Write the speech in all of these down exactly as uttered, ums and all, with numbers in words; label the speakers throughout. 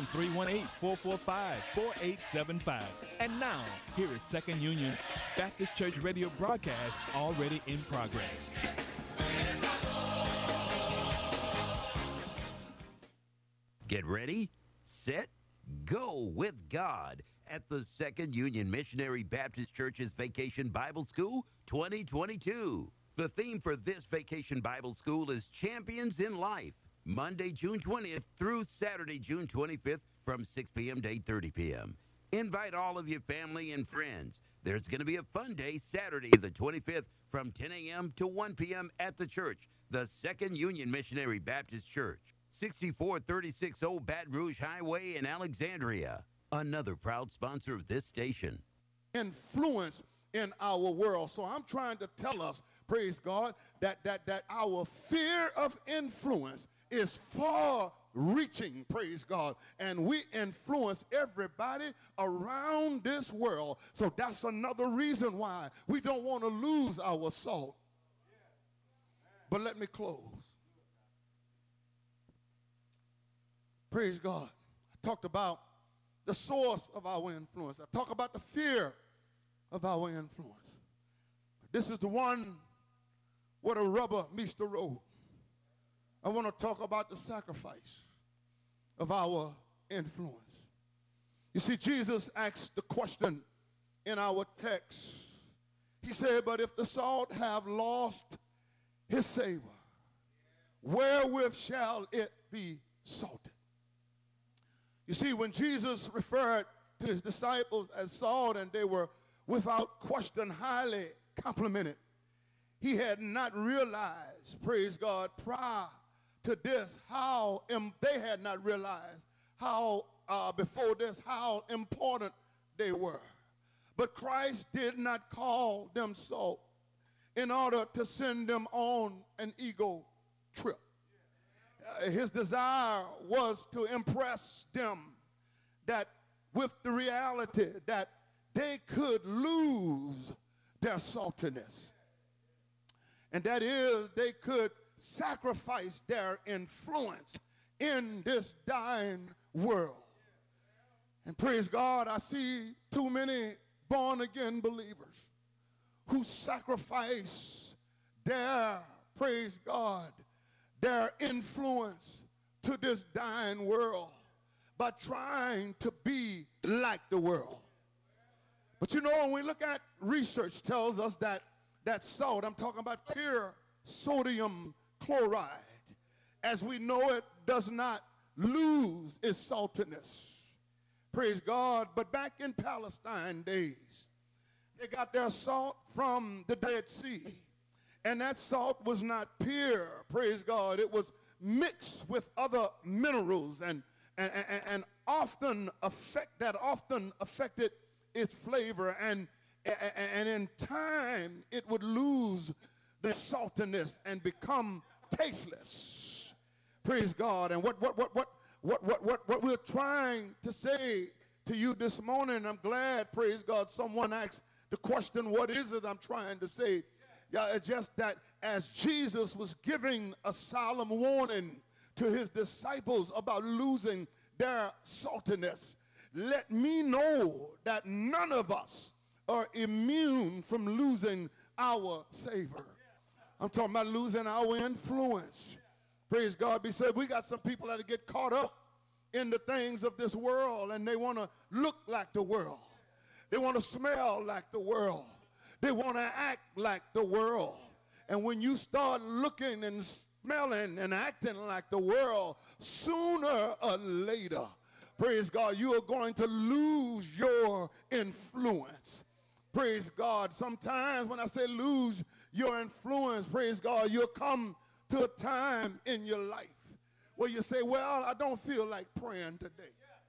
Speaker 1: phone three one eight, four four five, four eight seven five. And now, here is Second Union Baptist Church radio broadcast already in progress.
Speaker 2: Get ready, set, go with God at the Second Union Missionary Baptist Church's Vacation Bible School twenty twenty-two. The theme for this Vacation Bible School is Champions in Life, Monday, June twentieth through Saturday, June twenty-fifth from six p.m. to eight thirty p.m. Invite all of your family and friends. There's going to be a fun day Saturday, the twenty-fifth from ten a.m. to one p.m. at the church, the Second Union Missionary Baptist Church, sixty-four thirty-six Old Baton Rouge Highway in Alexandria. Another proud sponsor of this station.
Speaker 3: Influence in our world. So I'm trying to tell us, praise God, that that that our fear of influence is far reaching, praise God, and we influence everybody around this world. So that's another reason why we don't want to lose our salt. But let me close. Praise God. I talked about the source of our influence. I talk about the fear of our influence. This is the one where the rubber meets the road. I want to talk about the sacrifice of our influence. You see, Jesus asked the question in our text. He said, but if the salt have lost his savor, wherewith shall it be salted? You see, when Jesus referred to his disciples as salt and they were without question highly complimented, he had not realized, praise God, prior to this, how um, they had not realized how, uh, before this, how important they were. But Christ did not call them salt in order to send them on an ego trip. Uh, his desire was to impress them that with the reality that they could lose their saltiness. And that is, they could sacrifice their influence in this dying world. And praise God, I see too many born-again believers who sacrifice their, praise God, their influence to this dying world by trying to be like the world. But you know, when we look at research tells us that that salt, I'm talking about pure sodium chloride, as we know it, does not lose its saltiness. Praise God. But back in Palestine days, they got their salt from the Dead Sea. And that salt was not pure, praise God. It was mixed with other minerals and, and, and, and often affect, that often affected its flavor. And, and in time, it would lose the saltiness and become tasteless. Praise God. And what, what, what, what, what, what, what, what we're trying to say to you this morning, I'm glad, praise God, someone asked the question, what is it I'm trying to say? Yeah, it's just that as Jesus was giving a solemn warning to his disciples about losing their saltiness, let me know that none of us are immune from losing our savor. I'm talking about losing our influence. Praise God. Be said, we got some people that get caught up in the things of this world, and they want to look like the world. They want to smell like the world. They want to act like the world. And when you start looking and smelling and acting like the world, sooner or later, praise God, you are going to lose your influence. Praise God. Sometimes when I say lose your influence, praise God, you'll come to a time in your life where you say, well, I don't feel like praying today.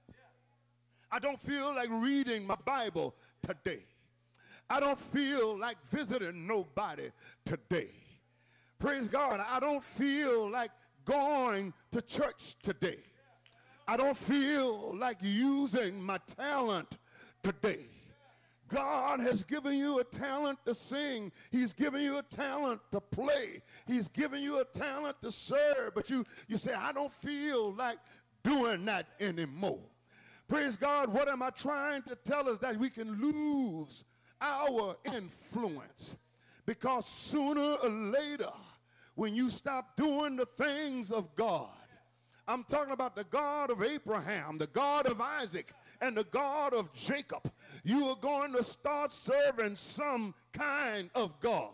Speaker 3: I don't feel like reading my Bible today. I don't feel like visiting nobody today. Praise God. I don't feel like going to church today. I don't feel like using my talent today. God has given you a talent to sing. He's given you a talent to play. He's given you a talent to serve. But you, you say, I don't feel like doing that anymore. Praise God. What am I trying to tell us? That we can lose our influence, because sooner or later, when you stop doing the things of God, I'm talking about the God of Abraham, the God of Isaac, and the God of Jacob, you are going to start serving some kind of God.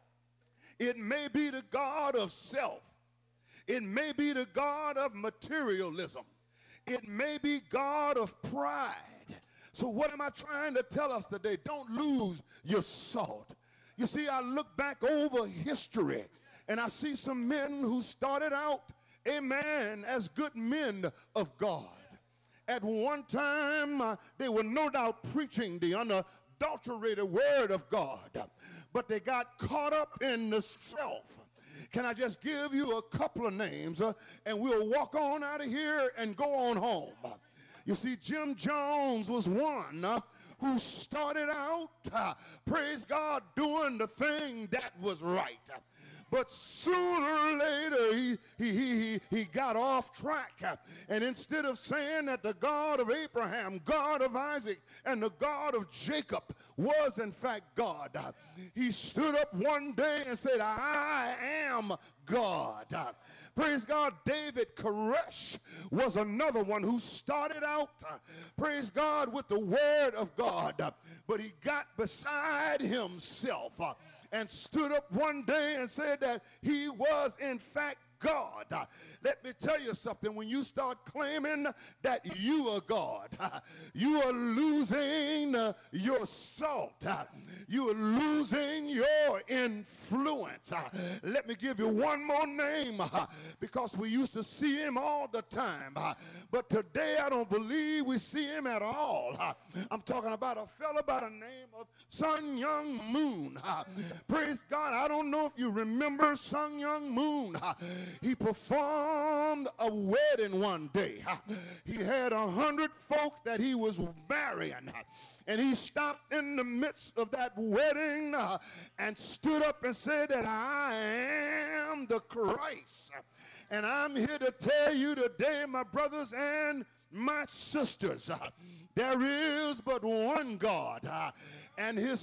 Speaker 3: It may be the God of self. It may be the God of materialism. It may be God of pride. So what am I trying to tell us today? Don't lose your salt. You see, I look back over history and I see some men who started out, amen, as good men of God. At one time, uh, they were no doubt preaching the unadulterated word of God, but they got caught up in the self. Can I just give you a couple of names, uh, and we'll walk on out of here and go on home. You see, Jim Jones was one uh, who started out, uh, praise God, doing the thing that was right. But sooner or later, he, he, he, he got off track. And instead of saying that the God of Abraham, God of Isaac, and the God of Jacob was in fact God, he stood up one day and said, I am God. Praise God. David Koresh was another one who started out, praise God, with the word of God. But he got beside himself and stood up one day and said that he was in fact God. Uh, let me tell you something. When you start claiming that you are God, uh, you are losing uh, your salt. Uh, you are losing your influence. Uh, let me give you one more name, uh, because we used to see him all the time. Uh, but today I don't believe we see him at all. Uh, I'm talking about a fellow by the name of Sun Young Moon. Uh, praise God. I don't know if you remember Sun Young Moon. Uh, He performed a wedding one day. He had a hundred folks that he was marrying. And he stopped in the midst of that wedding uh, and stood up and said that I am the Christ. And I'm here to tell you today, my brothers and my sisters, uh, there is but one God, uh, and his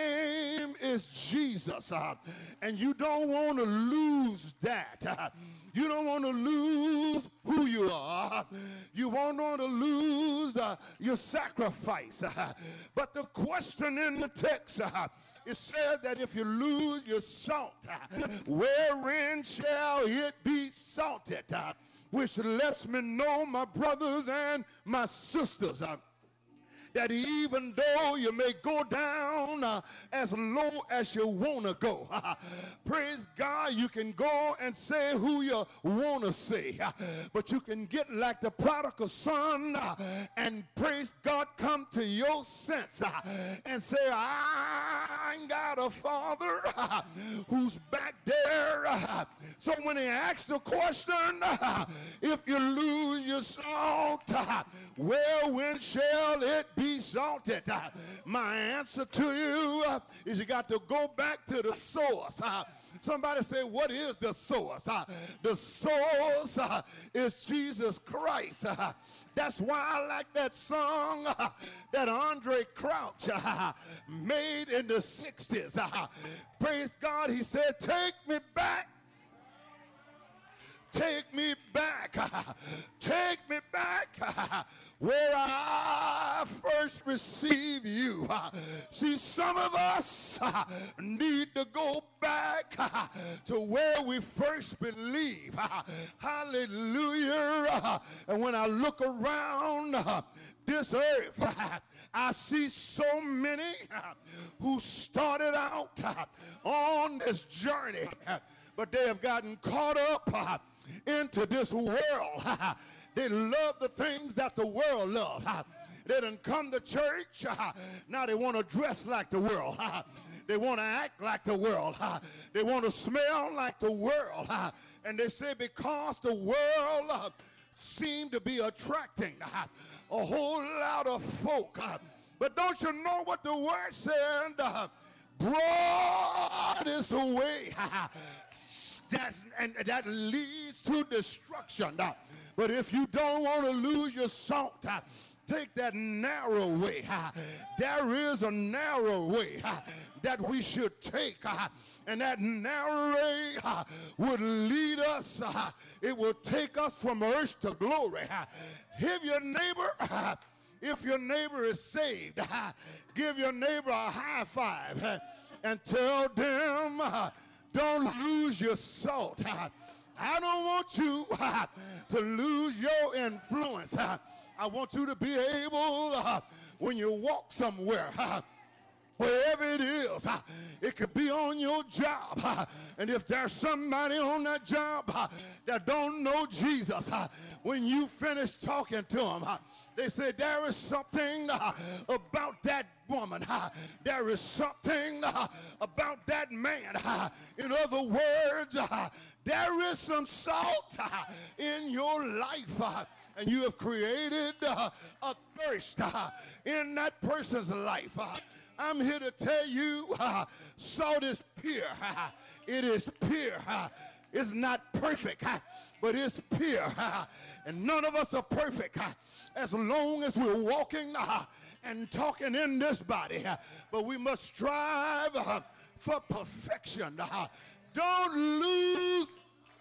Speaker 3: name is Jesus. Uh, and you don't want to lose that. Uh, you don't want to lose who you are. You won't want to lose uh, your sacrifice. Uh, but the question in the text, uh, it said that if you lose your salt, uh, wherein shall it be salted? Uh, which lets me know, my brothers and my sisters, uh, that even though you may go down uh, as low as you want to go, uh, praise God, you can go and say who you want to say, uh, but you can get like the prodigal son uh, and praise God, come to your sense uh, and say, I ain't got a father uh, who's back there. Uh, so when he asks the question, uh, if you lose your salt, uh, well, when shall it be salted? Uh, my answer to you uh, is you got to go back to the source. Uh, somebody say, what is the source? Uh, the source uh, is Jesus Christ. Uh, that's why I like that song uh, that Andre Crouch uh, made in the sixties. Uh, praise God, he said, take me back. Take me back. Take me back where I first received you. See, some of us need to go back to where we first believe. Hallelujah. And when I look around this earth, I see so many who started out on this journey, but they have gotten caught up into this world. They love the things that the world loves. They done come to church. Now they want to dress like the world. They want to act like the world. They want to smell like the world. And they say because the world seem to be attracting a whole lot of folk. But don't you know what the word said? Broad is the way. That's, and that leads to destruction. But if you don't want to lose your salt, uh, take that narrow way. Uh, there is a narrow way uh, that we should take. Uh, and that narrow way uh, would lead us. Uh, it will take us from earth to glory. Uh, give your neighbor, uh, if your neighbor is saved, uh, give your neighbor a high five uh, and tell them, uh, don't lose your salt. Uh, I don't want you uh, to lose your influence. Uh, I want you to be able, uh, when you walk somewhere, uh, wherever it is, uh, it could be on your job. Uh, and if there's somebody on that job uh, that don't know Jesus, uh, when you finish talking to them, uh, they say there is something uh, about that woman. Uh, there is something uh, about that man. Uh, in other words, uh, there is some salt uh, in your life. Uh, and you have created uh, a thirst uh, in that person's life. Uh, I'm here to tell you, uh, salt is pure. Uh, it is pure. Uh, it's not perfect, uh, but it's pure. Uh, and none of us are perfect uh, as long as we're walking uh, and talking in this body. Uh, but we must strive uh, for perfection. Uh, don't lose.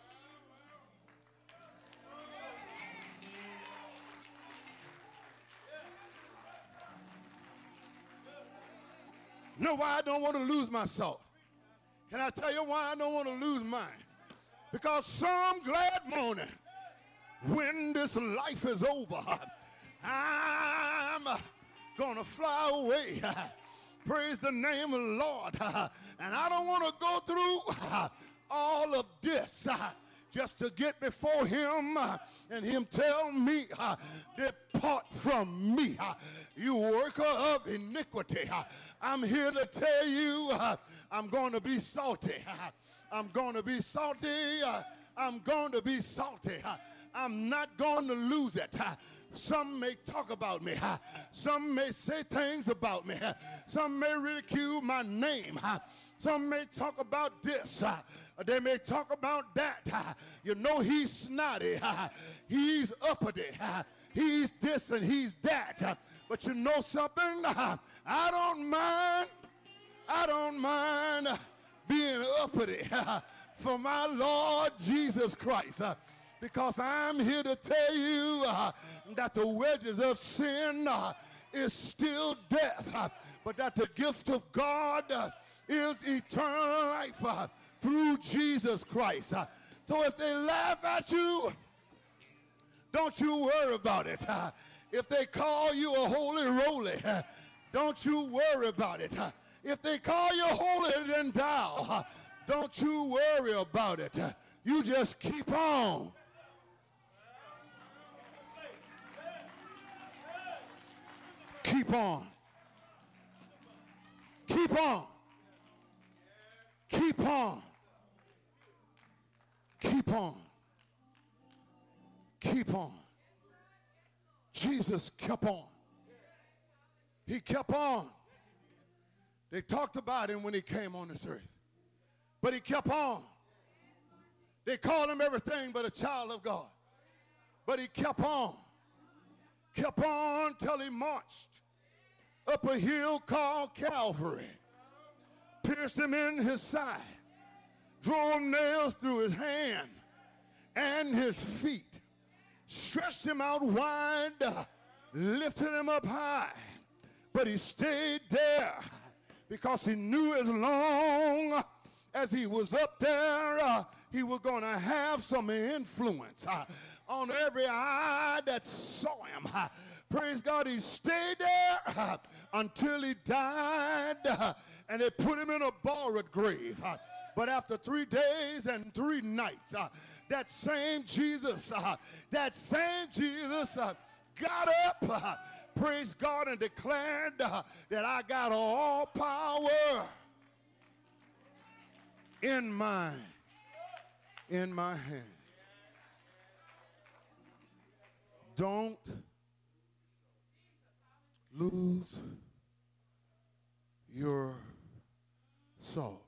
Speaker 3: Know why I don't want to lose my salt? Can I tell you why I don't want to lose mine? Because some glad morning, when this life is over, I'm going to fly away. Praise the name of the Lord. And I don't want to go through all of this just to get before him and him tell me, depart from me, you worker of iniquity. I'm here to tell you, I'm going to be salty. I'm going to be salty. I'm going to be salty. I'm not going to lose it. Some may talk about me. Some may say things about me. Some may ridicule my name. Some may talk about this. They may talk about that. You know, he's snotty. He's uppity. He's this and he's that. But you know something? I don't mind. I don't mind being uppity for my Lord Jesus Christ. Because I'm here to tell you uh, that the wages of sin uh, is still death, uh, but that the gift of God uh, is eternal life uh, through Jesus Christ. Uh, so if they laugh at you, don't you worry about it. Uh, if they call you a holy roly, uh, don't you worry about it. Uh, if they call you holier than thou, uh, don't you worry about it. Uh, you just keep on. Keep on. Keep on. Keep on. Keep on. Keep on. Jesus kept on. He kept on. They talked about him when he came on this earth. But he kept on. They called him everything but a child of God. But he kept on. Kept on till he marched up a hill called Calvary, pierced him in his side, drove nails through his hand and his feet, stretched him out wide, lifted him up high. But he stayed there because he knew as long as he was up there, uh, he was going to have some influence uh, on every eye that saw him. Uh, Praise God, he stayed there uh, until he died, uh, and they put him in a borrowed grave. Uh, but after three days and three nights, uh, that same Jesus, uh, that same Jesus uh, got up, uh, praise God, and declared uh, that I got all power in my, in my hand. Don't lose your salt.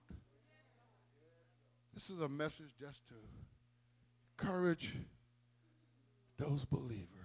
Speaker 3: This is a message just to encourage those believers